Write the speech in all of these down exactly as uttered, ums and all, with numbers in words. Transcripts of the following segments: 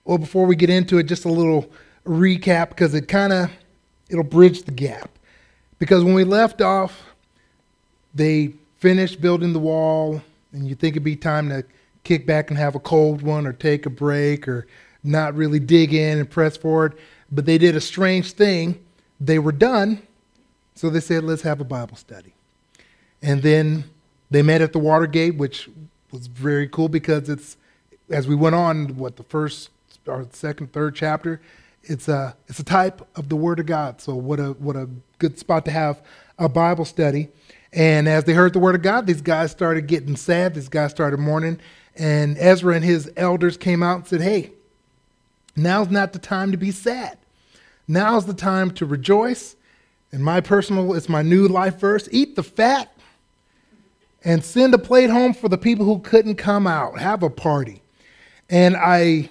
Well, before we get into it, just a little recap because it kind of, it'll bridge the gap. Because when we left off, they finished building the wall, and you think it'd be time to kick back and have a cold one or take a break or not really dig in and press forward. But they did a strange thing. They were done, so they said, let's have a Bible study. And then they met at the Watergate, which was very cool because it's, as we went on, what, the first or second, third chapter, it's a, it's a type of the Word of God. So what a, what a good spot to have a Bible study. And as they heard the Word of God, these guys started getting sad. These guys started mourning. And Ezra and his elders came out and said, hey, now's not the time to be sad. Now's the time to rejoice. And my personal, it's my new life verse, eat the fat and send a plate home for the people who couldn't come out. Have a party. And I,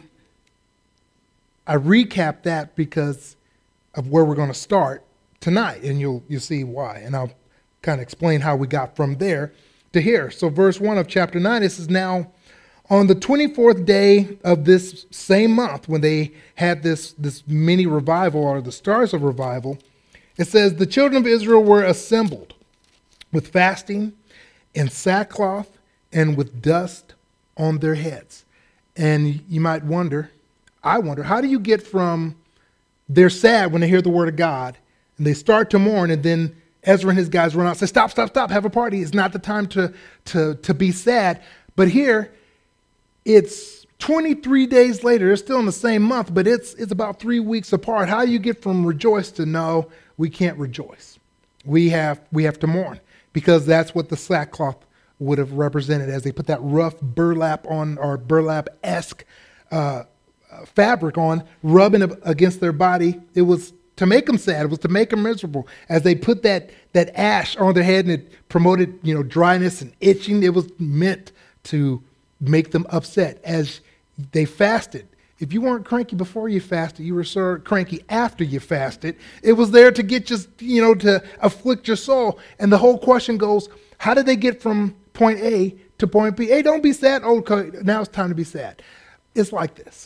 I recap that because of where we're going to start tonight. And you'll, you'll see why. And I'll kind of explain how we got from there to here. So verse one of chapter nine, this is now on the twenty-fourth day of this same month when they had this, this mini revival or the stars of revival. It says, the children of Israel were assembled with fasting and sackcloth and with dust on their heads. And you might wonder, I wonder, how do you get from they're sad when they hear the word of God and they start to mourn, and then Ezra and his guys run out and say, stop, stop, stop, have a party. It's not the time to, to, to be sad. But here, it's twenty-three days later. They're still in the same month, but it's it's about three weeks apart. How do you get from rejoice to no, we can't rejoice? We have we have to mourn, because that's what the sackcloth would have represented as they put that rough burlap on, or burlap-esque uh, fabric on, rubbing against their body. It was to make them sad. It was to make them miserable. As they put that that ash on their head and it promoted, you know, dryness and itching, it was meant to make them upset. As they fasted, if you weren't cranky before you fasted, you were so cranky after you fasted. It was there to get just, you know, to afflict your soul. And the whole question goes, how did they get from point A to point B? Hey, don't be sad. Oh, now it's time to be sad. It's like this.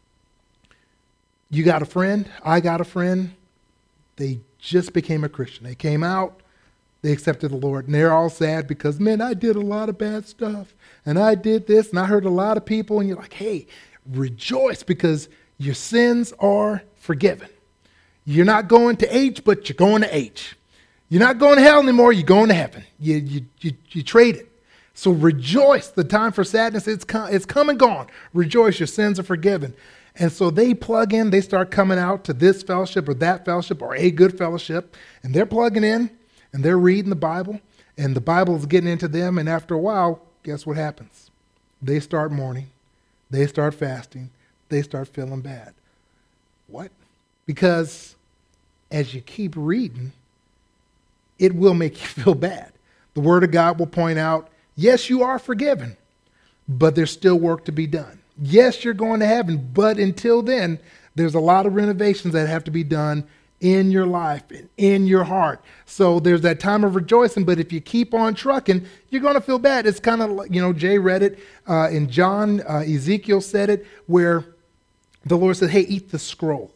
You got a friend. I got a friend. They just became a Christian. They came out. They accepted the Lord. And they're all sad because, man, I did a lot of bad stuff. And I did this. And I hurt a lot of people. And you're like, hey, rejoice because your sins are forgiven. You're not going to H, but you're going to H. You're not going to hell anymore. You're going to heaven. You, you, you, you trade it. So rejoice. The time for sadness, it's come, it's come and gone. Rejoice. Your sins are forgiven. And so they plug in. They start coming out to this fellowship or that fellowship or a good fellowship. And they're plugging in and they're reading the Bible. And the Bible is getting into them. And after a while, guess what happens? They start mourning. They start fasting. They start feeling bad. What? Because as you keep reading, it will make you feel bad. The Word of God will point out, yes, you are forgiven, but there's still work to be done. Yes, you're going to heaven, but until then, there's a lot of renovations that have to be done in your life and in your heart. So there's that time of rejoicing, but if you keep on trucking, you're going to feel bad. It's kind of like, you know, Jay read it uh, in John, uh, Ezekiel said it, where the Lord said, hey, eat the scroll.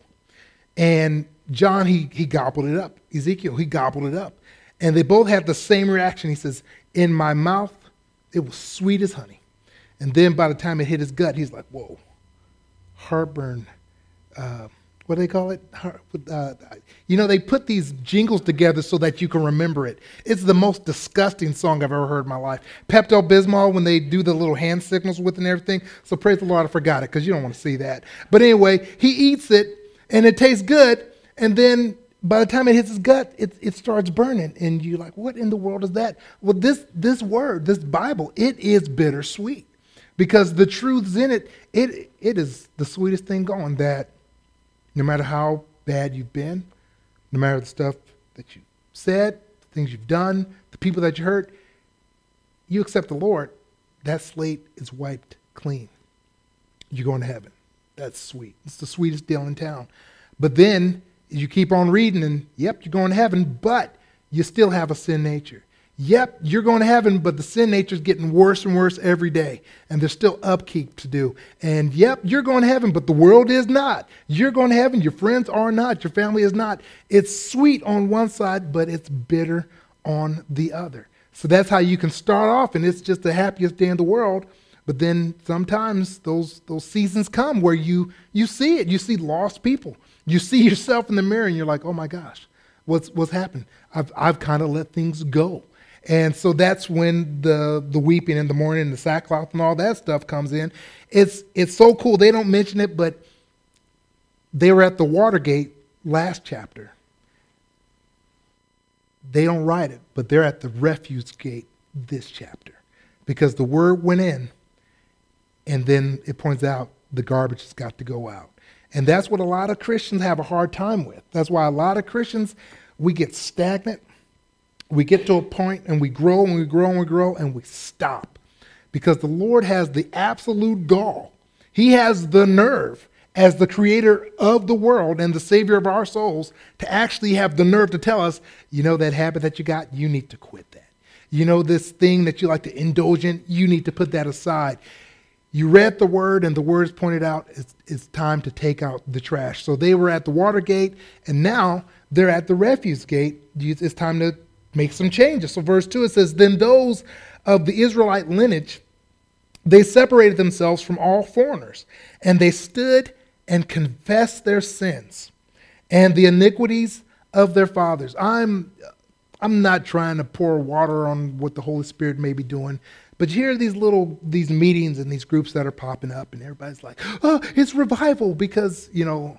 And John, he, he gobbled it up. Ezekiel, he gobbled it up. And they both had the same reaction. He says, in my mouth, it was sweet as honey. And then by the time it hit his gut, he's like, whoa, heartburn. Uh, what do they call it? Heart, uh, you know, they put these jingles together so that you can remember it. It's the most disgusting song I've ever heard in my life. Pepto-Bismol, when they do the little hand signals with and everything. So praise the Lord, I forgot it because you don't want to see that. But anyway, he eats it and it tastes good. And then by the time it hits his gut, it, it starts burning. And you're like, what in the world is that? Well, this, this word, this Bible, it is bittersweet. Because the truth's in it, it it is the sweetest thing going, that no matter how bad you've been, no matter the stuff that you said, the things you've done, the people that you hurt, you accept the Lord, that slate is wiped clean. You're going to heaven. That's sweet. It's the sweetest deal in town. But then you keep on reading and, yep, you're going to heaven, but you still have a sin nature. Yep, you're going to heaven, but the sin nature is getting worse and worse every day. And there's still upkeep to do. And yep, you're going to heaven, but the world is not. You're going to heaven, your friends are not, your family is not. It's sweet on one side, but it's bitter on the other. So that's how you can start off, and it's just the happiest day in the world. But then sometimes those those seasons come where you you see it. You see lost people. You see yourself in the mirror, and you're like, oh my gosh, what's what's happened? I've I've kind of let things go. And so that's when the the weeping in the morning, the sackcloth and all that stuff comes in. It's it's so cool. They don't mention it, but they were at the Watergate last chapter. They don't write it, but they're at the refuse gate this chapter. Because the word went in, and then it points out the garbage has got to go out. And that's what a lot of Christians have a hard time with. That's why a lot of Christians, we get stagnant. We get to a point and we grow and we grow and we grow and we stop. Because the Lord has the absolute gall. He has the nerve as the creator of the world and the savior of our souls to actually have the nerve to tell us, you know, that habit that you got, you need to quit that. You know, this thing that you like to indulge in, you need to put that aside. You read the word and the words pointed out, it's, it's time to take out the trash. So they were at the Watergate and now they're at the refuse gate. It's time to make some changes. So verse two, it says, then those of the Israelite lineage, they separated themselves from all foreigners, and they stood and confessed their sins and the iniquities of their fathers. I'm I'm not trying to pour water on what the Holy Spirit may be doing, but you hear these little, these meetings and these groups that are popping up, and everybody's like, oh, it's revival because, you know,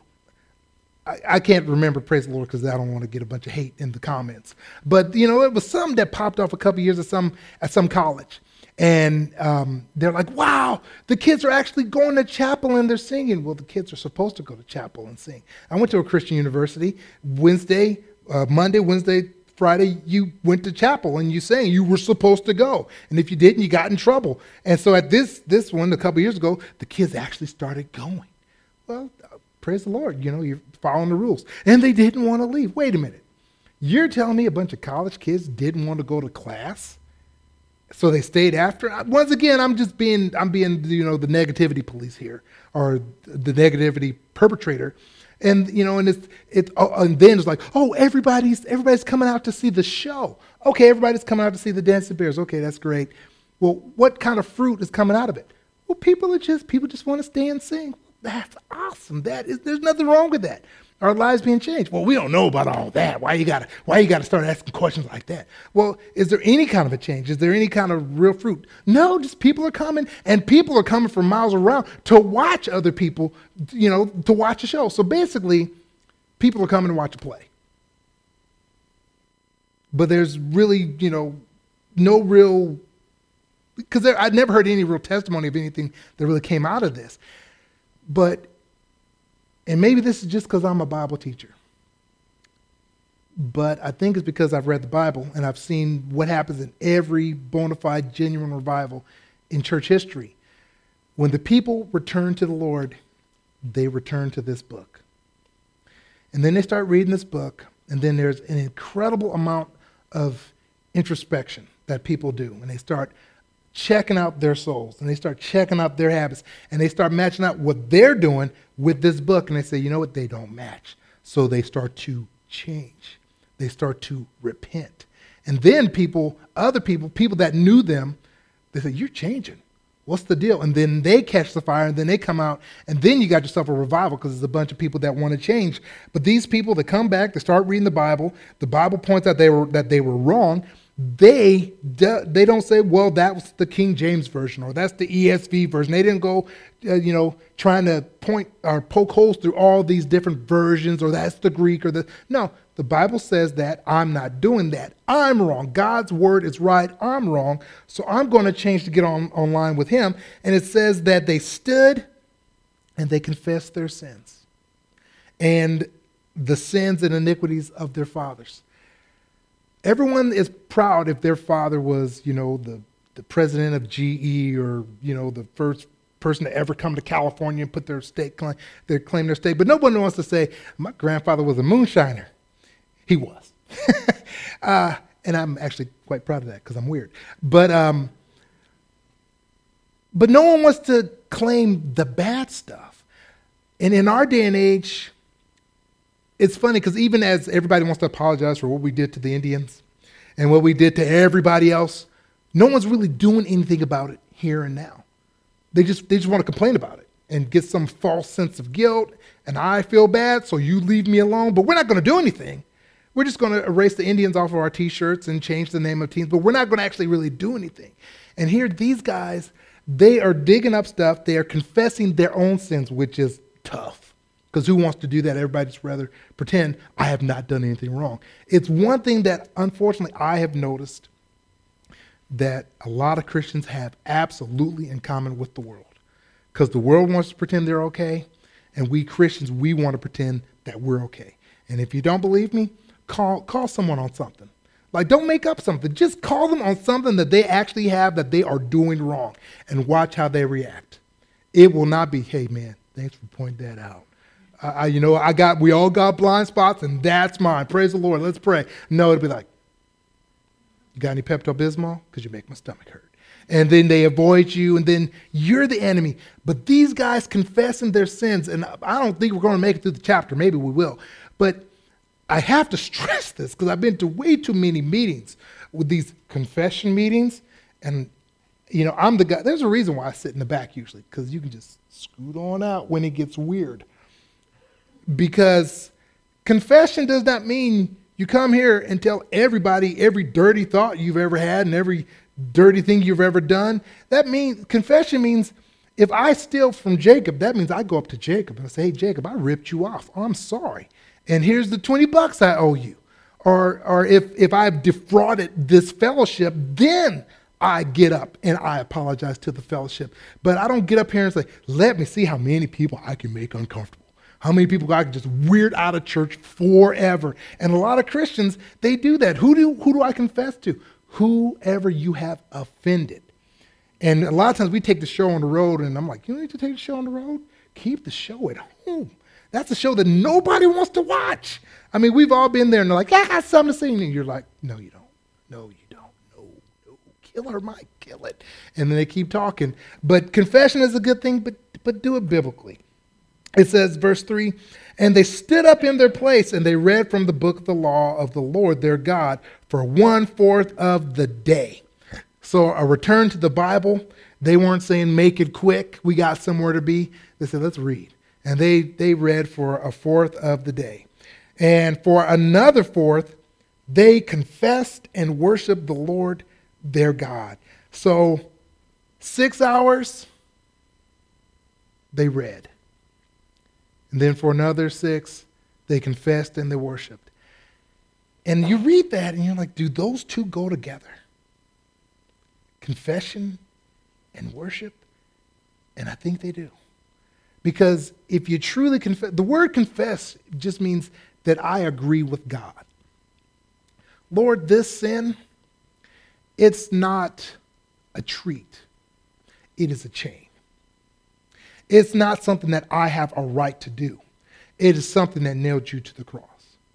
I, I can't remember, praise the Lord, because I don't want to get a bunch of hate in the comments. But, you know, it was some that popped off a couple years at some, at some college. And um, they're like, wow, the kids are actually going to chapel and they're singing. Well, the kids are supposed to go to chapel and sing. I went to a Christian university. Wednesday, uh, Monday, Wednesday, Friday, you went to chapel and you sang. You were supposed to go. And if you didn't, you got in trouble. And so at this this one, a couple years ago, the kids actually started going. Well, uh, praise the Lord. You know, you're following the rules. And they didn't want to leave. Wait a minute. You're telling me a bunch of college kids didn't want to go to class? So they stayed after? Once again, I'm just being, I'm being, you know, the negativity police here, or the negativity perpetrator. And, you know, and it's, it, oh, and then it's like, oh, everybody's, everybody's coming out to see the show. Okay, everybody's coming out to see the Dancing Bears. Okay, that's great. Well, what kind of fruit is coming out of it? Well, people are just, people just want to stay and sing. That's awesome. That is, there's nothing wrong with that. Our lives being changed. Well, we don't know about all that. Why you gotta, why you gotta start asking questions like that? Well, is there any kind of a change? Is there any kind of real fruit? No, just people are coming, and people are coming from miles around to watch other people, you know, to watch a show. So basically, people are coming to watch a play. But there's really, you know, no real, because I'd never heard any real testimony of anything that really came out of this. But and maybe this is just because I'm a Bible teacher. But I think it's because I've read the Bible and I've seen what happens in every bona fide, genuine revival in church history. When the people return to the Lord, they return to this book. And then they start reading this book, and then there's an incredible amount of introspection that people do. And they start checking out their souls, and they start checking out their habits, and they start matching out what they're doing with this book, and they say, you know what, they don't match. So they start to change. They start to repent. And then people, other people, people that knew them, they say, you're changing. What's the deal? And then they catch the fire, and then they come out, and then you got yourself a revival because there's a bunch of people that want to change. But these people that come back, they start reading the Bible. The Bible points out they were that they were wrong. They they don't say, well, that was the King James version, or that's the E S V version. They didn't go, uh, you know, trying to point or poke holes through all these different versions, or that's the Greek, or the no. The Bible says that. I'm not doing that. I'm wrong. God's word is right. I'm wrong. So I'm going to change to get on online with him. And it says that they stood and they confessed their sins and the sins and iniquities of their fathers. Everyone is proud if their father was, you know, the, the president of G E, or, you know, the first person to ever come to California and put their state claim, their claim their state. But no one wants to say, my grandfather was a moonshiner. He was. uh, And I'm actually quite proud of that because I'm weird. But um, but no one wants to claim the bad stuff. And in our day and age, it's funny because even as everybody wants to apologize for what we did to the Indians and what we did to everybody else, no one's really doing anything about it here and now. They just they just want to complain about it and get some false sense of guilt. And I feel bad, so you leave me alone. But we're not going to do anything. We're just going to erase the Indians off of our T-shirts and change the name of teams, but we're not going to actually really do anything. And here, these guys, they are digging up stuff. They are confessing their own sins, which is tough. Because who wants to do that? Everybody just rather pretend I have not done anything wrong. It's one thing that, unfortunately, I have noticed that a lot of Christians have absolutely in common with the world. Because the world wants to pretend they're okay, and we Christians, we want to pretend that we're okay. And if you don't believe me, Call call someone on something. Like, don't make up something. Just call them on something that they actually have that they are doing wrong and watch how they react. It will not be, hey, man, thanks for pointing that out. I, I, you know, I got, we all got blind spots and that's mine. Praise the Lord. Let's pray. No, it'll be like, you got any Pepto-Bismol? Because you make my stomach hurt. And then they avoid you, and then you're the enemy. But these guys confessing their sins, and I don't think we're going to make it through the chapter. Maybe we will. But I have to stress this because I've been to way too many meetings with these confession meetings. And, you know, I'm the guy. There's a reason why I sit in the back usually, because you can just scoot on out when it gets weird. Because confession does not mean you come here and tell everybody every dirty thought you've ever had and every dirty thing you've ever done. That means, confession means if I steal from Jacob, that means I go up to Jacob and I say, hey, Jacob, I ripped you off. Oh, I'm sorry. And here's the twenty bucks I owe you. Or or if, if I've defrauded this fellowship, then I get up and I apologize to the fellowship. But I don't get up here and say, let me see how many people I can make uncomfortable. How many people I can just weird out of church forever. And a lot of Christians, they do that. Who do who do I confess to? Whoever you have offended. And a lot of times we take the show on the road, and I'm like, you don't need to take the show on the road? Keep the show at home. That's a show that nobody wants to watch. I mean, we've all been there, and they're like, I got something to say. And you're like, no, you don't. No, you don't. No, no. Kill her, Mike. Kill it. And then they keep talking. But confession is a good thing, but, but do it biblically. It says, verse three, and they stood up in their place, and they read from the book of the law of the Lord their God for one-fourth of the day. So a return to the Bible. They weren't saying, make it quick. We got somewhere to be. They said, let's read. And they, they read for a fourth of the day. And for another fourth, they confessed and worshiped the Lord their God. So six hours, they read. And then for another six, they confessed and they worshiped. And you read that and you're like, do those two go together? Confession and worship? And I think they do. Because if you truly confess, the word confess just means that I agree with God. Lord, this sin, it's not a treat. It is a chain. It's not something that I have a right to do. It is something that nailed you to the cross.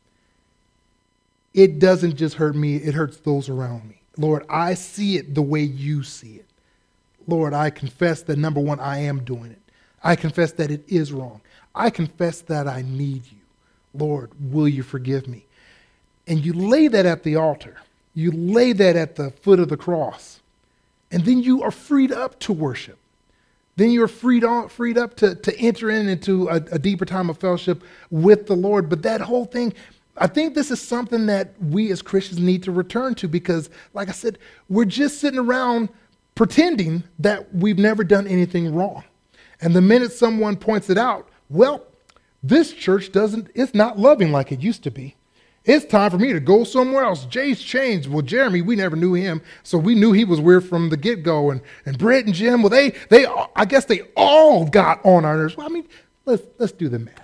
It doesn't just hurt me, it hurts those around me. Lord, I see it the way you see it. Lord, I confess that, number one, I am doing it. I confess that it is wrong. I confess that I need you. Lord, will you forgive me? And you lay that at the altar. You lay that at the foot of the cross. And then you are freed up to worship. Then you're freed, on, freed up to, to enter in into a, a deeper time of fellowship with the Lord. But that whole thing, I think this is something that we as Christians need to return to because, like I said, we're just sitting around pretending that we've never done anything wrong. And the minute someone points it out, well, this church doesn't, it's not loving like it used to be. It's time for me to go somewhere else. Jay's changed. Well, Jeremy, we never knew him, so we knew he was weird from the get-go. And, and Brett and Jim, well, they, they, I guess they all got on our nerves. Well, I mean, let's, let's do the math.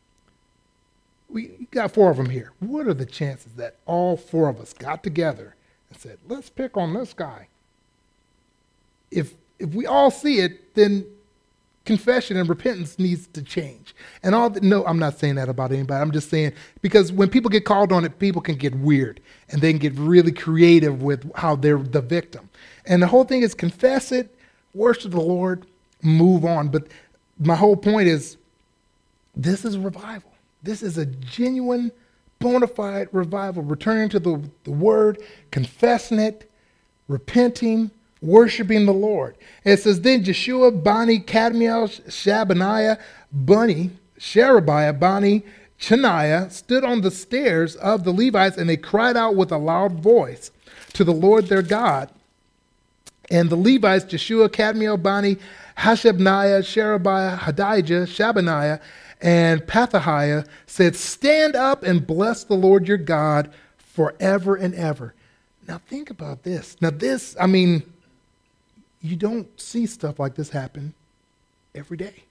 We got four of them here. What are the chances that all four of us got together and said, let's pick on this guy? If, if we all see it, then confession and repentance needs to change. And all the, no, I'm not saying that about anybody. I'm just saying because when people get called on it, people can get weird and they can get really creative with how they're the victim. And the whole thing is confess it, worship the Lord, move on. But my whole point is this is revival. This is a genuine, bona fide revival, returning to the, the word, confessing it, repenting, worshiping the Lord. And it says, then Jeshua, Bani, Kadmiel, Shabaniah, Bunni, Sherebiah, Bani, Chaniah stood on the stairs of the Levites, and they cried out with a loud voice to the Lord their God. And the Levites, Jeshua, Kadmiel, Bani, Hashabniah, Sherebiah, Hadijah, Shabaniah, and Pethahiah said, stand up and bless the Lord your God forever and ever. Now think about this. Now this, I mean, you don't see stuff like this happen every day.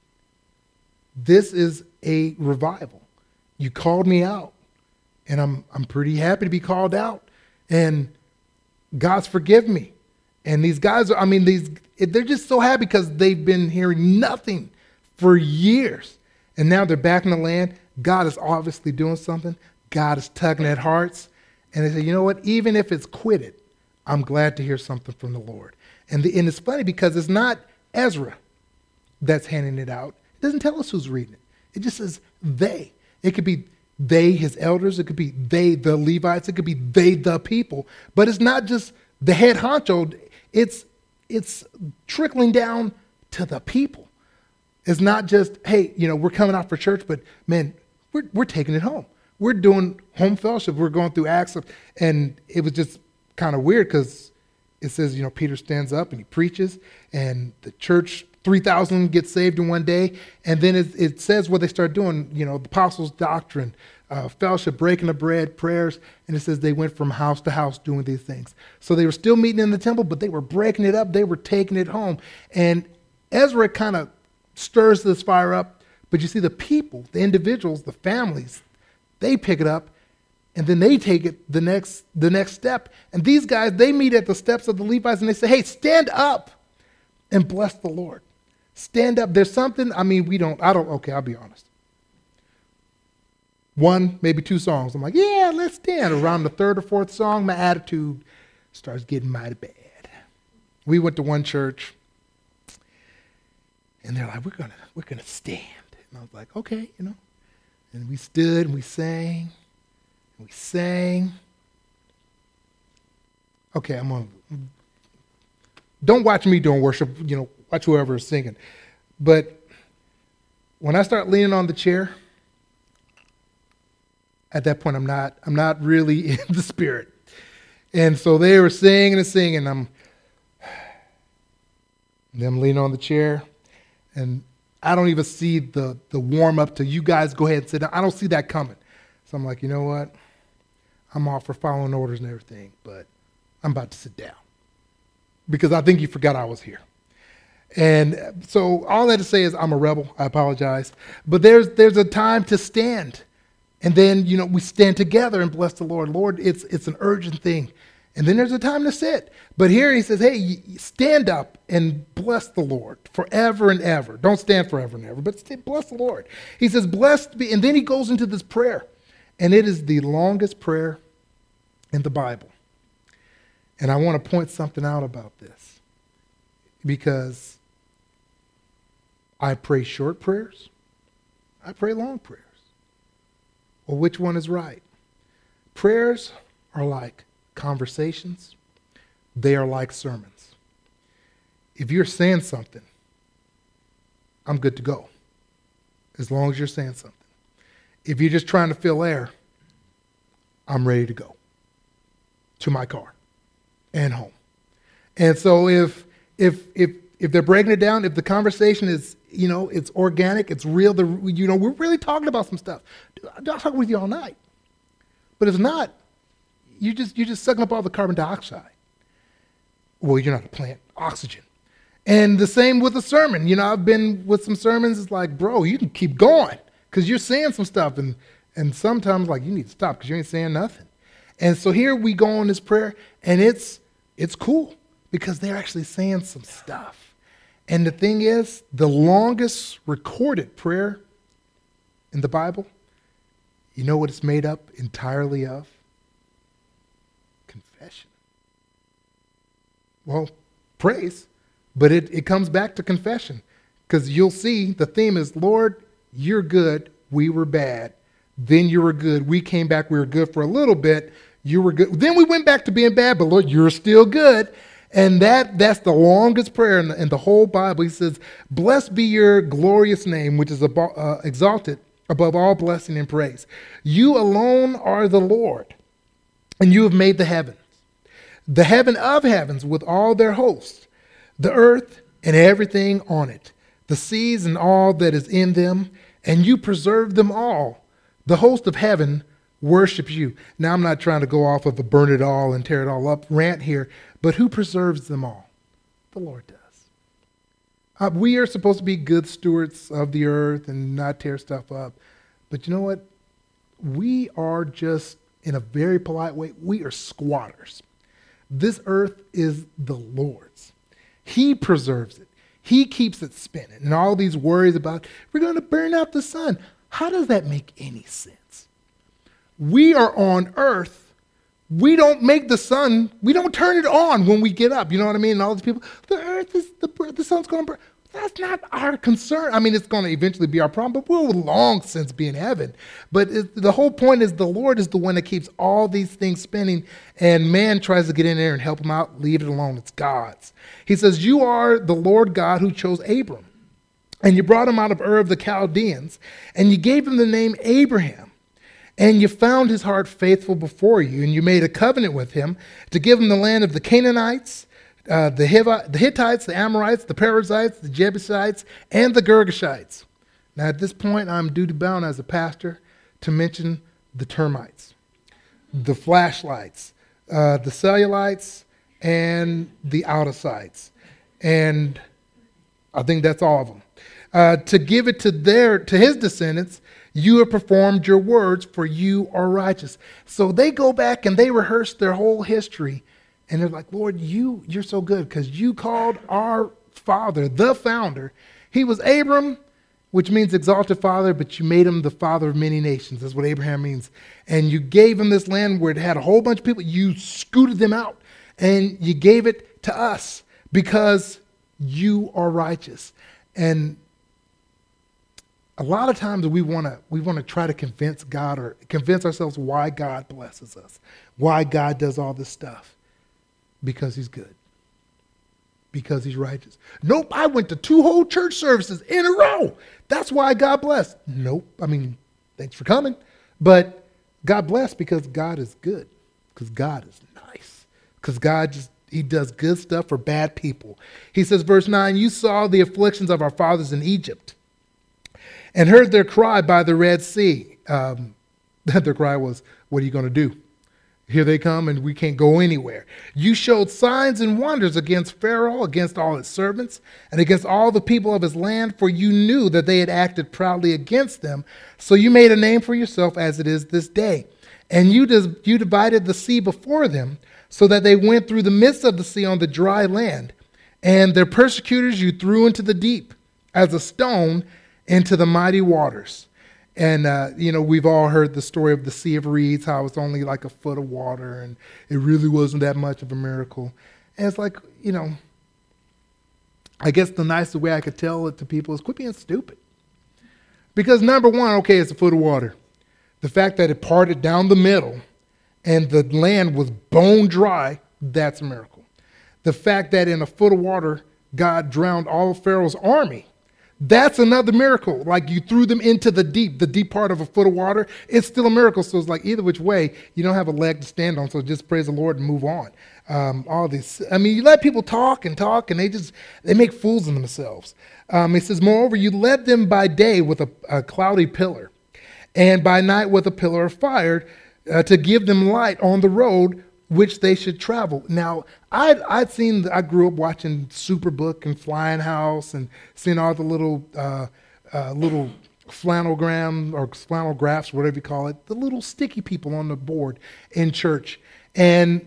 This is a revival. You called me out, and I'm I'm pretty happy to be called out. And God's forgiven me. And these guys are, I mean, these they're just so happy because they've been hearing nothing for years. And now they're back in the land. God is obviously doing something. God is tugging at hearts. And they say, you know what? Even if it's quitted, I'm glad to hear something from the Lord. And, the, and it's funny because it's not Ezra that's handing it out. It doesn't tell us who's reading it. It just says they. It could be they, his elders. It could be they, the Levites. It could be they, the people. But it's not just the head honcho. It's, it's trickling down to the people. It's not just, hey, you know, we're coming out for church, but man, we're, we're taking it home. We're doing home fellowship. We're going through Acts. Of, and it was just kind of weird because it says, you know, Peter stands up and he preaches, and the church, three thousand get saved in one day. And then it, it says what they start doing, you know, the apostles' doctrine, uh, fellowship, breaking the bread, prayers. And it says they went from house to house doing these things. So they were still meeting in the temple, but they were breaking it up. They were taking it home. And Ezra kind of stirs this fire up. But you see the people, the individuals, the families, they pick it up. And then they take it the next the next step. And these guys, they meet at the steps of the Levites and they say, hey, stand up and bless the Lord. Stand up. There's something, I mean, we don't, I don't, okay, I'll be honest. One, maybe two songs. I'm like, yeah, let's stand. Around the third or fourth song, my attitude starts getting mighty bad. We went to one church and they're like, we're gonna, we're gonna stand. And I was like, okay, you know. And we stood and we sang. We sang. Okay, I'm on. Don't watch me doing worship, you know, watch whoever is singing. But when I start leaning on the chair, at that point I'm not, I'm not really in the spirit. And so they were singing and singing, and I'm them leaning on the chair, and I don't even see the the warm up to you guys go ahead and sit down. I don't see that coming. So I'm like, you know what? I'm all for following orders and everything, but I'm about to sit down because I think you forgot I was here. And so all that to say is I'm a rebel. I apologize. But there's there's a time to stand. And then, you know, we stand together and bless the Lord. Lord, it's it's an urgent thing. And then there's a time to sit. But here he says, hey, stand up and bless the Lord forever and ever. Don't stand forever and ever, but bless the Lord. He says, blessed be, and then he goes into this prayer. And it is the longest prayer in the Bible. And I want to point something out about this. Because I pray short prayers. I pray long prayers. Well, which one is right? Prayers are like conversations. They are like sermons. If you're saying something, I'm good to go. As long as you're saying something. If you're just trying to fill air, I'm ready to go to my car and home. And so if if if if they're breaking it down, if the conversation is, you know, it's organic, it's real, the you know, we're really talking about some stuff. I'll talk with you all night. But if not, you just you're just sucking up all the carbon dioxide. Well, you're not a plant, oxygen. And the same with a sermon. You know, I've been with some sermons, it's like, bro, you can keep going. Because you're saying some stuff, and, and sometimes, like, you need to stop because you ain't saying nothing. And so here we go on this prayer, and it's it's cool because they're actually saying some stuff. And the thing is, the longest recorded prayer in the Bible, you know what it's made up entirely of? Confession. Well, praise, but it, it comes back to confession. Because you'll see the theme is, Lord, you're good, we were bad. Then you were good, we came back, we were good for a little bit, you were good. Then we went back to being bad, but Lord, you're still good. And that that's the longest prayer in the, in the whole Bible. He says, blessed be your glorious name, which is abo- uh, exalted above all blessing and praise. You alone are the Lord, and you have made the heavens, the heaven of heavens with all their hosts, the earth and everything on it, the seas and all that is in them, and you preserve them all. The host of heaven worships you. Now, I'm not trying to go off of a burn it all and tear it all up rant here, but who preserves them all? The Lord does. Uh, we are supposed to be good stewards of the earth and not tear stuff up. But you know what? We are just, in a very polite way, we are squatters. This earth is the Lord's. He preserves it. He keeps it spinning. And all these worries about, we're going to burn out the sun. How does that make any sense? We are on earth. We don't make the sun, we don't turn it on when we get up. You know what I mean? And all these people, the earth is, the, the sun's going to burn. That's not our concern. I mean, it's going to eventually be our problem, but we'll long since be in heaven. But it, the whole point is the Lord is the one that keeps all these things spinning, and man tries to get in there and help him out. Leave it alone. It's God's. He says, you are the Lord God who chose Abram, and you brought him out of Ur of the Chaldeans, and you gave him the name Abraham, and you found his heart faithful before you, and you made a covenant with him to give him the land of the Canaanites, Uh, the, Hivi- the Hittites, the Amorites, the Perizzites, the Jebusites, and the Girgashites. Now, at this point, I'm duty-bound as a pastor to mention the termites, the flashlights, uh, the cellulites, and the outosites. And I think that's all of them. Uh, to give it to their to his descendants, you have performed your words, for you are righteous. So they go back and they rehearse their whole history. And they're like, Lord, you, you're so good because you called our father, the founder. He was Abram, which means exalted father, but you made him the father of many nations. That's what Abraham means. And you gave him this land where it had a whole bunch of people. You scooted them out and you gave it to us because you are righteous. And a lot of times we want to we want to try to convince God or convince ourselves why God blesses us, why God does all this stuff. Because he's good. Because he's righteous. Nope, I went to two whole church services in a row. That's why God blessed. Nope, I mean, thanks for coming. But God blessed because God is good. Because God is nice. Because God just, he does good stuff for bad people. He says, verse nine, you saw the afflictions of our fathers in Egypt and heard their cry by the Red Sea. Um, their cry was, what are you going to do? Here they come and we can't go anywhere. You showed signs and wonders against Pharaoh, against all his servants, and against all the people of his land, for you knew that they had acted proudly against them. So you made a name for yourself as it is this day. And you, dis- you divided the sea before them, so that they went through the midst of the sea on the dry land. And their persecutors you threw into the deep, as a stone into the mighty waters. And, uh, you know, we've all heard the story of the Sea of Reeds, how it's only like a foot of water, and it really wasn't that much of a miracle. And it's like, you know, I guess the nicest way I could tell it to people is quit being stupid. Because number one, okay, it's a foot of water. The fact that it parted down the middle and the land was bone dry, that's a miracle. The fact that in a foot of water, God drowned all of Pharaoh's army, that's another miracle. Like you threw them into the deep, the deep part of a foot of water. It's still a miracle. So it's like either which way, you don't have a leg to stand on. So just praise the Lord and move on. Um, all this. I mean, you let people talk and talk and they just, they make fools of themselves. Um, it says, moreover, you led them by day with a, a cloudy pillar and by night with a pillar of fire uh, to give them light on the road which they should travel. Now, I'd, I'd seen, I grew up watching Superbook and Flying House and seeing all the little uh, uh, little flannelgram or flannel graphs, whatever you call it, the little sticky people on the board in church. And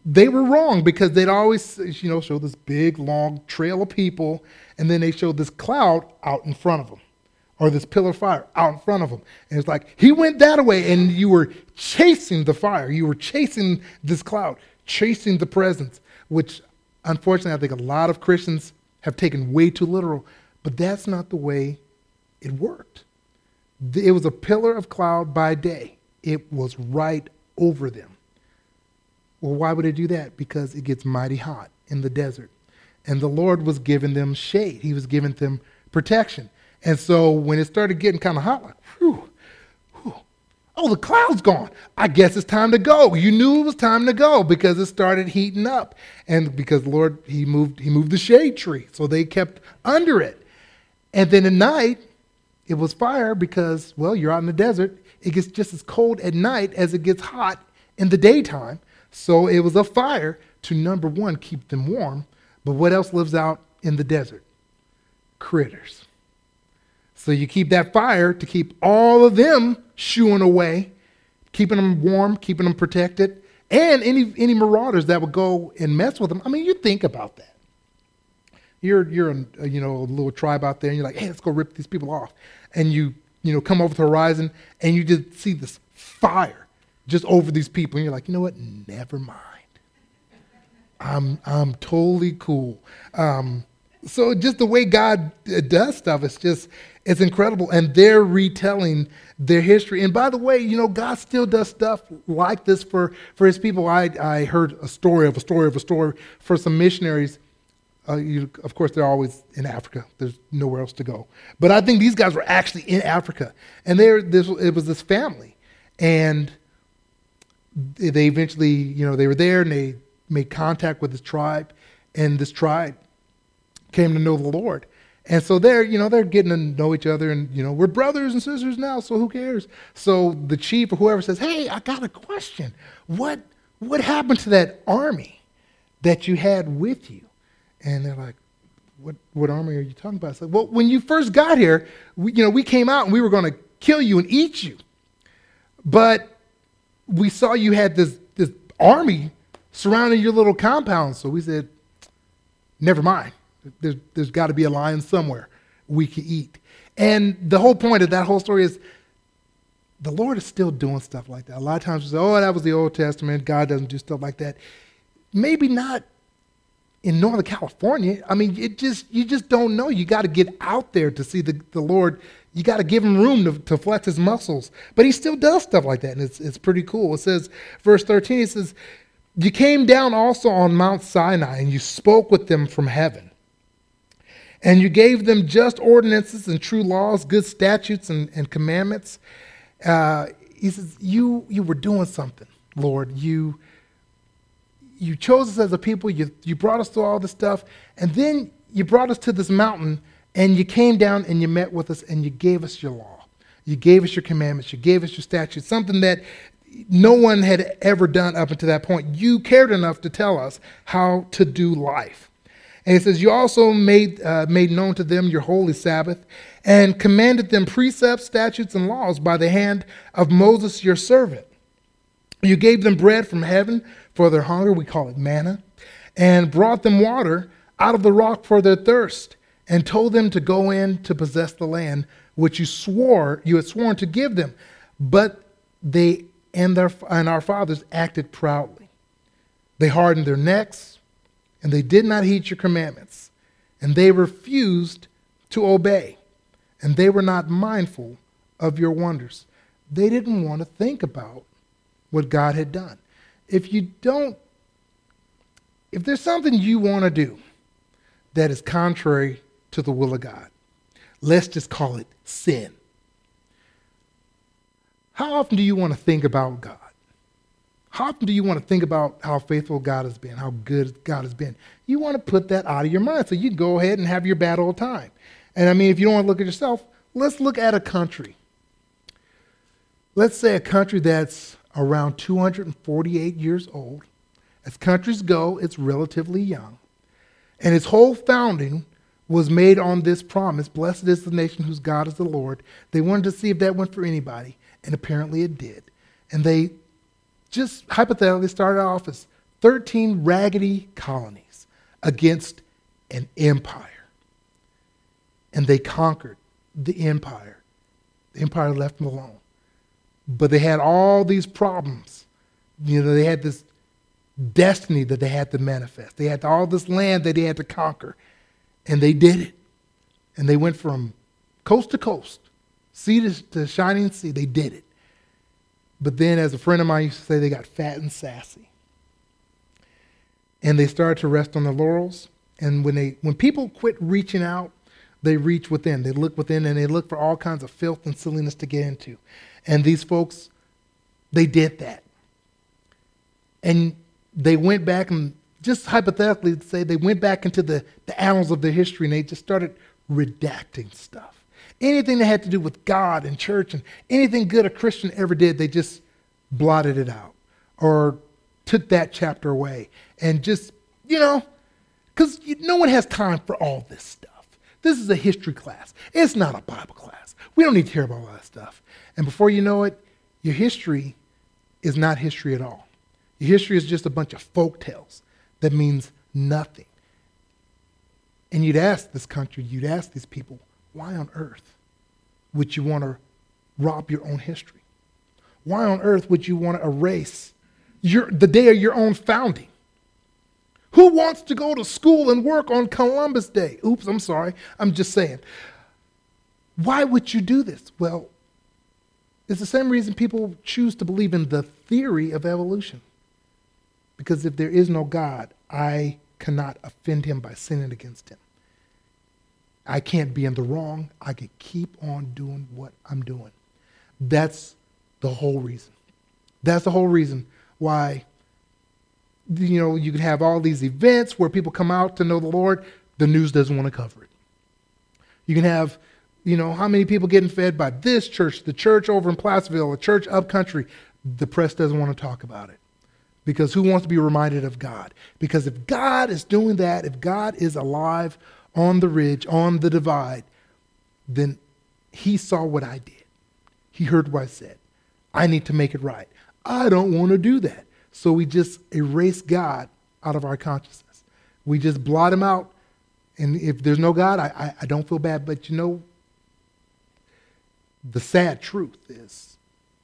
they were wrong because they'd always, you know, show this big, long trail of people, and then they showed this cloud out in front of them, or this pillar of fire out in front of them. And it's like, he went that way, and you were chasing the fire. You were chasing this cloud, chasing the presence, which, unfortunately, I think a lot of Christians have taken way too literal, but that's not the way it worked. It was a pillar of cloud by day. It was right over them. Well, why would it do that? Because it gets mighty hot in the desert. And the Lord was giving them shade. He was giving them protection. And so when it started getting kind of hot, like, whew, whew, oh, the cloud's gone. I guess it's time to go. You knew it was time to go because it started heating up. And because the Lord, he moved, he moved the shade tree. So they kept under it. And then at night, it was fire because, well, you're out in the desert. It gets just as cold at night as it gets hot in the daytime. So it was a fire to, number one, keep them warm. But what else lives out in the desert? Critters. So you keep that fire to keep all of them shooing away, keeping them warm, keeping them protected, and any any marauders that would go and mess with them. I mean, you think about that. You're you're a, you know a little tribe out there, and you're like, hey, let's go rip these people off, and you you know come over the horizon, and you just see this fire just over these people, and you're like, you know what? Never mind. I'm I'm totally cool. Um, so just the way God does stuff, it's just it's incredible, and they're retelling their history. And by the way, you know, God still does stuff like this for for His people. I I heard a story of a story of a story for some missionaries. Uh, you, of course, they're always in Africa. There's nowhere else to go. But I think these guys were actually in Africa, and they this it was this family, and they eventually, you know, they were there and they made contact with this tribe, and this tribe came to know the Lord. And so they're, you know, they're getting to know each other, and, you know, we're brothers and sisters now, so who cares? So the chief or whoever says, hey, I got a question. What what happened to that army that you had with you? And they're like, what what army are you talking about? It's like, well, when you first got here, we, you know, we came out and we were going to kill you and eat you. But we saw you had this, this army surrounding your little compound. So we said, never mind. There's, there's got to be a lion somewhere we can eat. And the whole point of that whole story is the Lord is still doing stuff like that. A lot of times we say, oh, that was the Old Testament. God doesn't do stuff like that. Maybe not in Northern California. I mean, it just you just don't know. You got to get out there to see the, the Lord. You got to give him room to, to flex his muscles. But he still does stuff like that, and it's it's pretty cool. It says, verse thirteen, it says, you came down also on Mount Sinai, and you spoke with them from heaven. And you gave them just ordinances and true laws, good statutes and, and commandments. Uh, he says, you you were doing something, Lord. You you chose us as a people. You, you brought us through all this stuff. And then you brought us to this mountain, and you came down and you met with us, and you gave us your law. You gave us your commandments. You gave us your statutes, something that no one had ever done up until that point. You cared enough to tell us how to do life. And it says, you also made uh, made known to them your holy Sabbath, and commanded them precepts, statutes, and laws by the hand of Moses your servant. You gave them bread from heaven for their hunger, we call it manna, and brought them water out of the rock for their thirst, and told them to go in to possess the land which you swore you had sworn to give them. But they and their and our fathers acted proudly. They hardened their necks, and they did not heed your commandments, and they refused to obey, and they were not mindful of your wonders. They didn't want to think about what God had done. If you don't, if there's something you want to do that is contrary to the will of God, let's just call it sin. How often do you want to think about God? How often do you want to think about how faithful God has been, how good God has been? You want to put that out of your mind so you can go ahead and have your bad old time. And I mean, if you don't want to look at yourself, let's look at a country. Let's say a country that's around two hundred forty-eight years old. As countries go, it's relatively young. And its whole founding was made on this promise, blessed is the nation whose God is the Lord. They wanted to see if that went for anybody, and apparently it did. And they just hypothetically started off as thirteen raggedy colonies against an empire. And they conquered the empire. The empire left them alone. But they had all these problems. You know, they had this destiny that they had to manifest. They had all this land that they had to conquer. And they did it. And they went from coast to coast, sea to, to shining sea. They did it. But then, as a friend of mine used to say, they got fat and sassy. And they started to rest on their laurels. And when they, when people quit reaching out, they reach within. They look within and they look for all kinds of filth and silliness to get into. And these folks, they did that. And they went back and just hypothetically say they went back into the, the annals of their history and they just started redacting stuff. Anything that had to do with God and church and anything good a Christian ever did, they just blotted it out or took that chapter away. And just, you know, because no one has time for all this stuff. This is a history class. It's not a Bible class. We don't need to hear about all that stuff. And before you know it, your history is not history at all. Your history is just a bunch of folk tales that means nothing. And you'd ask this country, you'd ask these people, why on earth would you want to rob your own history? Why on earth would you want to erase your, the day of your own founding? Who wants to go to school and work on Columbus Day? Oops, I'm sorry. I'm just saying. Why would you do this? Well, it's the same reason people choose to believe in the theory of evolution. Because if there is no God, I cannot offend him by sinning against him. I can't be in the wrong. I can keep on doing what I'm doing. That's the whole reason. That's the whole reason why, you know, you can have all these events where people come out to know the Lord. The news doesn't want to cover it. You can have, you know, how many people getting fed by this church, the church over in Placerville, a church up country. The press doesn't want to talk about it. Because who wants to be reminded of God? Because if God is doing that, if God is alive on the ridge, on the divide, then he saw what I did. He heard what I said. I need to make it right. I don't want to do that. So we just erase God out of our consciousness. We just blot him out. And if there's no God, I, I, I don't feel bad. But you know, the sad truth is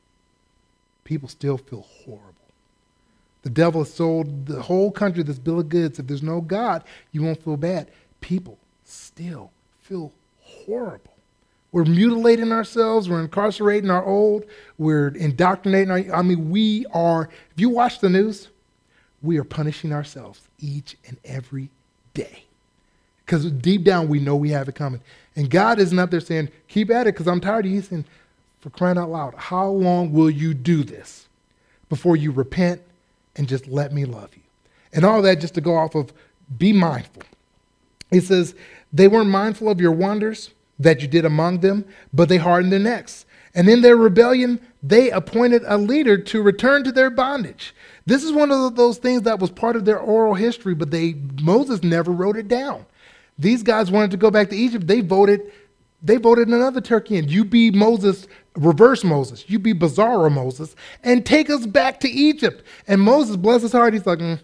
people still feel horrible. The devil has sold the whole country this bill of goods. If there's no God, you won't feel bad. People still feel horrible. We're mutilating ourselves. We're incarcerating our old. We're indoctrinating our, I mean, we are, if you watch the news, we are punishing ourselves each and every day. Because deep down, we know we have it coming. And God isn't up there saying, keep at it because I'm tired of you. He's saying, for crying out loud, how long will you do this before you repent and just let me love you? And all that just to go off of be mindful. It says, they weren't mindful of your wonders that you did among them, but they hardened their necks. And in their rebellion, they appointed a leader to return to their bondage. This is one of those things that was part of their oral history, but they Moses never wrote it down. These guys wanted to go back to Egypt. They voted, they voted another turkey in. You be Moses, reverse Moses. You be bizarro Moses, and take us back to Egypt. And Moses, bless his heart, he's like, mm,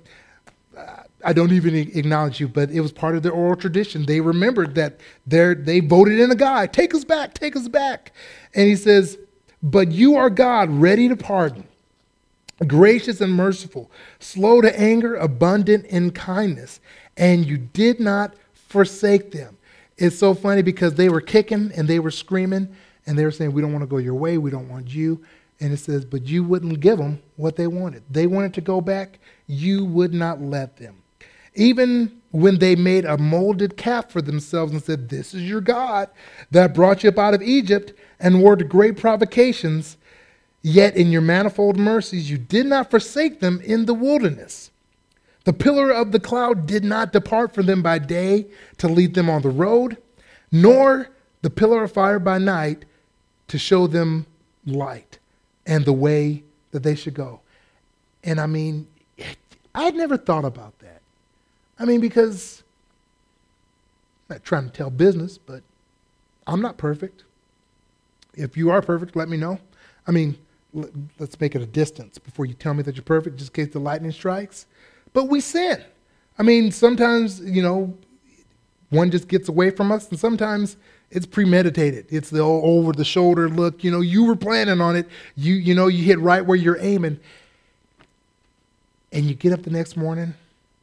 I don't even acknowledge you, but it was part of their oral tradition. They remembered that they voted in a guy. Take us back, take us back. And he says, but you are God, ready to pardon, gracious and merciful, slow to anger, abundant in kindness, and you did not forsake them. It's so funny because they were kicking and they were screaming and they were saying, we don't want to go your way, we don't want you. And it says, but you wouldn't give them what they wanted. They wanted to go back, you would not let them. Even when they made a molded calf for themselves and said, this is your God that brought you up out of Egypt and wore to great provocations, yet in your manifold mercies you did not forsake them in the wilderness. The pillar of the cloud did not depart from them by day to lead them on the road, nor the pillar of fire by night to show them light and the way that they should go. And I mean, I had never thought about that. I mean, because I'm not trying to tell business, but I'm not perfect. If you are perfect, let me know. I mean, let's make it a distance before you tell me that you're perfect, just in case the lightning strikes. but we sin. I mean, sometimes, you know, one just gets away from us, and sometimes it's premeditated. It's the old over-the-shoulder look. You know, you were planning on it. You, you know, you hit right where you're aiming. And you get up the next morning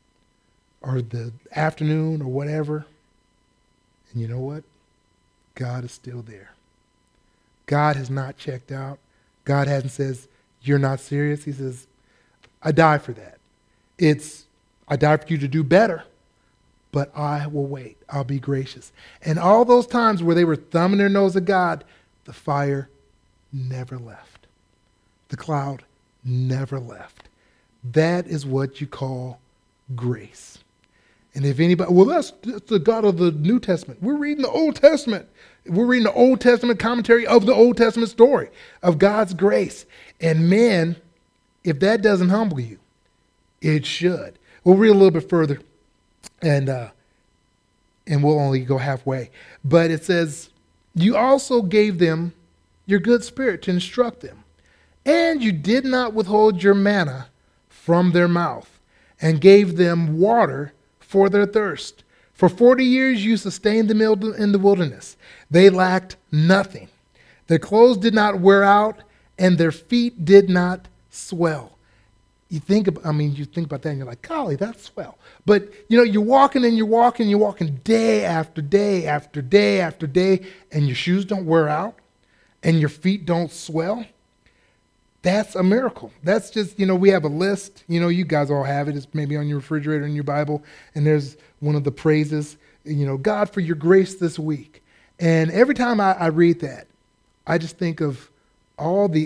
or the afternoon or whatever, and you know what? God is still there. God has not checked out. God hasn't says, you're not serious. He says, I died for that. It's, I died for you to do better, but I will wait. I'll be gracious. And all those times where they were thumbing their nose at God, the fire never left. The cloud never left. That is what you call grace. And if anybody, well, that's, that's the God of the New Testament. We're reading the Old Testament. We're reading the Old Testament commentary of the Old Testament story of God's grace. And man, if that doesn't humble you, it should. We'll read a little bit further, and uh, and we'll only go halfway. But it says, you also gave them your good spirit to instruct them, and you did not withhold your manna from their mouth, and gave them water for their thirst. For forty years you sustained them in the wilderness. They lacked nothing. Their clothes did not wear out, and their feet did not swell. You think about, I mean, you think about that and you're like, golly, that's swell. But, you know, you're walking and you're walking, you're walking day after day after day after day, and your shoes don't wear out, and your feet don't swell. That's a miracle. That's just, you know, we have a list. You know, you guys all have it. It's maybe on your refrigerator in your Bible. And there's one of the praises, you know, God, for your grace this week. And every time I, I read that, I just think of all the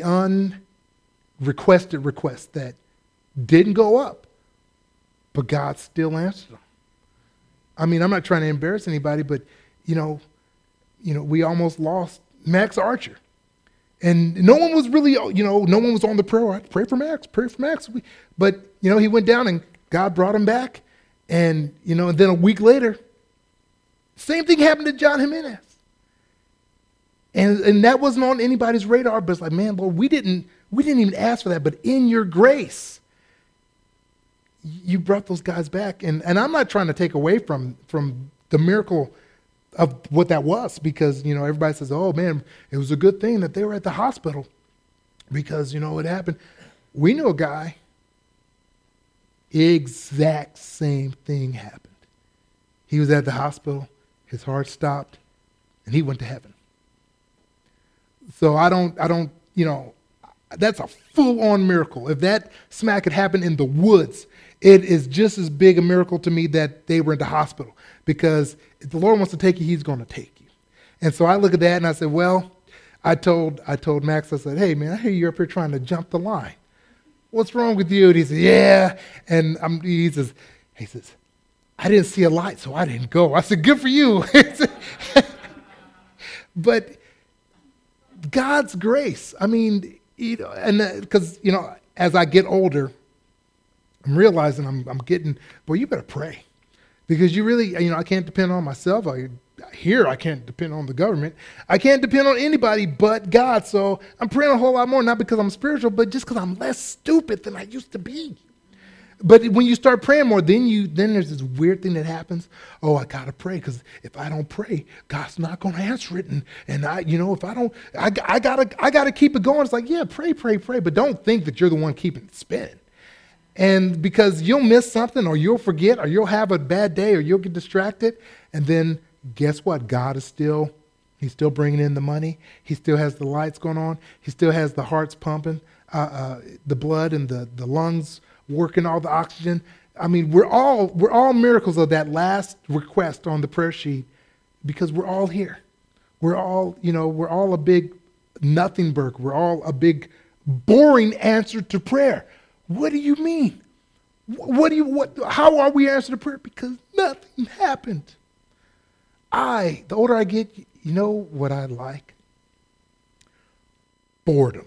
unrequested requests that didn't go up, but God still answered them. I mean, I'm not trying to embarrass anybody, but, you know, you know, we almost lost Max Archer. And no one was really, you know, no one was on the prayer. I pray for Max, pray for Max. But, you know, he went down and God brought him back. And, you know, and then a week later, same thing happened to John Jimenez. And and that wasn't on anybody's radar, but it's like, man, Lord, we didn't, we didn't even ask for that. But in your grace, you brought those guys back. And, and I'm not trying to take away from, from the miracle of what that was, because, you know, everybody says, oh man, it was a good thing that they were at the hospital because, you know, it happened. We know a guy, exact same thing happened. He was at the hospital, his heart stopped, and he went to heaven. So I don't, I don't, you know, that's a full-on miracle. If that smack had happened in the woods, it is just as big a miracle to me that they were in the hospital, because if the Lord wants to take you, he's going to take you. And so I look at that and I said, well, I told I told Max, I said, hey, man, I hear you're up here trying to jump the line. What's wrong with you? And he said, yeah. And I'm, he says, he says, I didn't see a light, so I didn't go. I said, good for you. But God's grace, I mean, you know, and because, you know, as I get older, I'm realizing I'm, I'm getting, boy, you better pray. Because you really, you know, I can't depend on myself. I, here, I can't depend on the government. I can't depend on anybody but God. So I'm praying a whole lot more, not because I'm spiritual, but just because I'm less stupid than I used to be. But when you start praying more, then you then there's this weird thing that happens. Oh, I gotta pray, because if I don't pray, God's not gonna answer it. And and I, you know, if I don't, I, I gotta I gotta keep it going. It's like, yeah, pray, pray, pray, but don't think that you're the one keeping it spinning. And because you'll miss something, or you'll forget, or you'll have a bad day, or you'll get distracted, and then guess what? God is still, he's still bringing in the money. He still has the lights going on. He still has the hearts pumping, uh, uh, the blood and the, the lungs working, all the oxygen. I mean, we're all we're all miracles of that last request on the prayer sheet, because we're all here. We're all, you know, we're all a big nothing burger. We're all a big boring answer to prayer. What do you mean? What do you what how are we answering to prayer? Because nothing happened. I, the older I get, you know what I like? Boredom.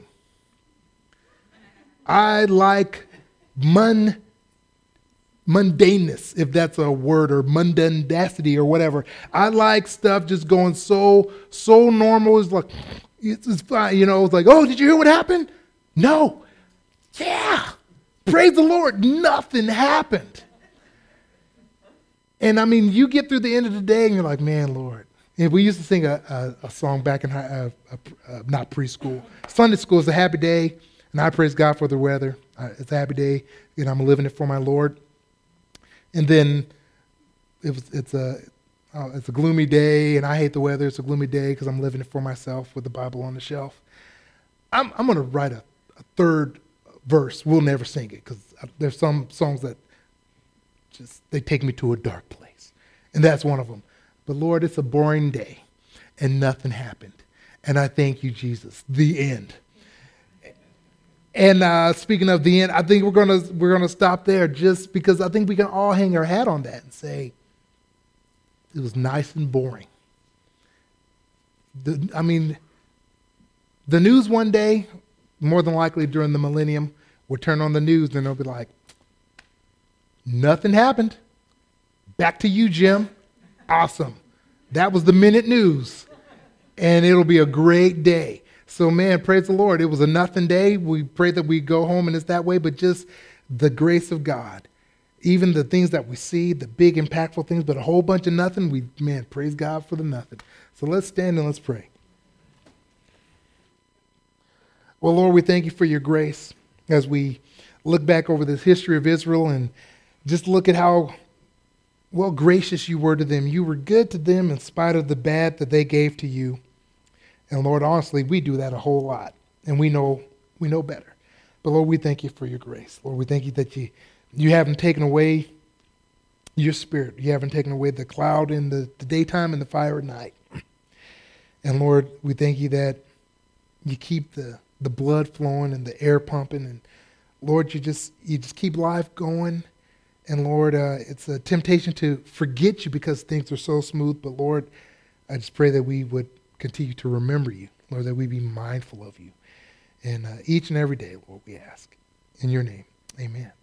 I like mun, mundaneness, if that's a word, or mundanity or whatever. I like stuff just going so, so normal. It's like, it's, it's fine. You know, it's like, oh, did you hear what happened? No. Yeah. Praise the Lord, nothing happened. And I mean, you get through the end of the day and you're like, man, Lord. And we used to sing a, a, a song back in, high, uh, uh, not preschool. Sunday school is a happy day, and I praise God for the weather. Uh, it's a happy day, and I'm living it for my Lord. And then it was, it's a uh, it's a gloomy day, and I hate the weather. It's a gloomy day because I'm living it for myself with the Bible on the shelf. I'm, I'm going to write a, a third verse. We'll never sing it because there's some songs that just, they take me to a dark place. And that's one of them. But Lord, it's a boring day and nothing happened. And I thank you, Jesus. The end. And uh, speaking of the end, I think we're gonna we're gonna stop there just because I think we can all hang our hat on that and say it was nice and boring. The, I mean, the news one day, more than likely during the millennium, will turn on the news and they'll be like, nothing happened. Back to you, Jim. Awesome. That was the minute news. And it'll be a great day. So, man, praise the Lord. It was a nothing day. We pray that we go home and it's that way, but just the grace of God. Even the things that we see, the big impactful things, but a whole bunch of nothing, we, man, praise God for the nothing. So let's stand and let's pray. Well, Lord, we thank you for your grace as we look back over this history of Israel and just look at how well gracious you were to them. You were good to them in spite of the bad that they gave to you. And Lord, honestly, we do that a whole lot, and we know we know better. But Lord, we thank you for your grace. Lord, we thank you that you you haven't taken away your spirit. You haven't taken away the cloud in the, the daytime and the fire at night. And Lord, we thank you that you keep the, the blood flowing and the air pumping. And Lord, you just you just keep life going. And Lord, uh, it's a temptation to forget you because things are so smooth. But Lord, I just pray that we would continue to remember you. Lord, that we be mindful of you. And uh, each and every day, Lord, we ask. In your name, amen.